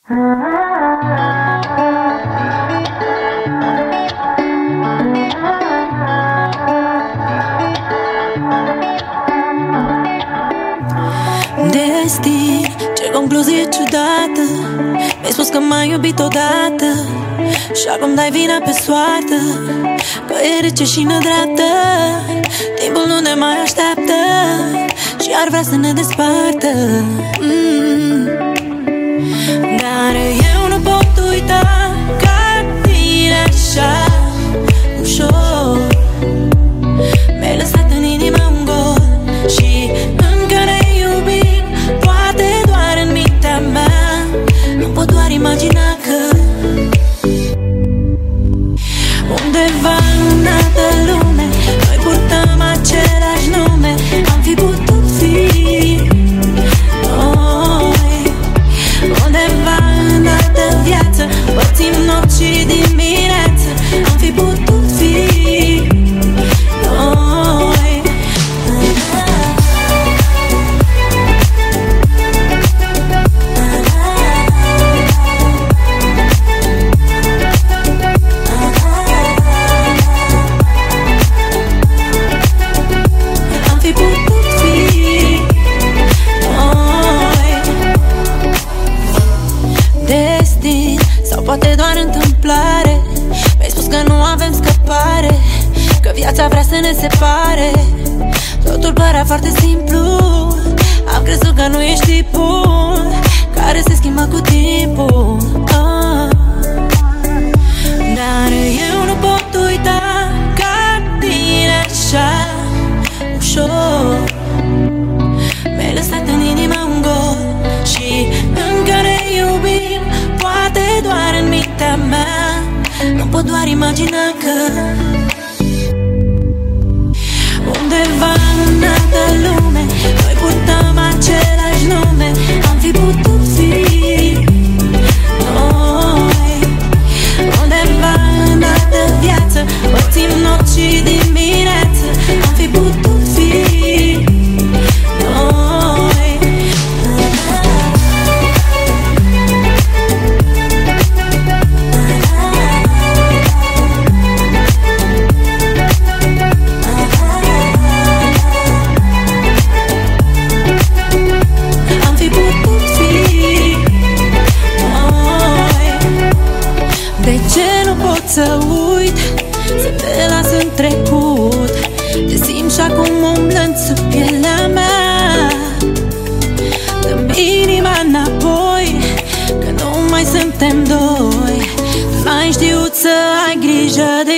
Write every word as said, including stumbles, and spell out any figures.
Destin, ce concluzie ciudată. Mi-ai spus că m-ai iubit odată și acum dai vina pe soartă, că e rece și nedreaptă. Timpul nu ne mai așteaptă și ar vrea să ne despartă. mm. Dar eu nu pot uita ca tine așa ușor. Mi-ai lăsat în inimă un gol și încă ne iubim, poate doar în mintea mea. Nu pot doar imagina că undeva în altă lume noi purtăm același nume. Am fi putut fi noi. Undeva în altă viață părțim noci și dimineață. Am fi putut fi noi. Am fi putut fi noi. Destin sau poate doar întâmplare. Mi-ai spus că nu avem scăpare, că viața vrea să ne separe. Totul părea foarte simplu. Am crezut că nu ești tipul care se schimbă cu timpul. ah. Dar eu nu pot uita ca tine așa ușor. Mi-ai lăsat în inimă un gol și încă ne iubim, poate doar în mintea mea. Nu pot doar imagina că undeva în altă lume noi purtăm același nume. Am fi putut fi noi. Undeva în altă viață părțim noci și dimineață. Am fi putut fi noi. Am fi putut fi noi. De ce nu pot să uit, să te las în trecut? Te simt și acum umblând sub pielea mea. Dă-mi inima înapoi, că nu mai suntem doi. Tu n-ai știut să ai grijă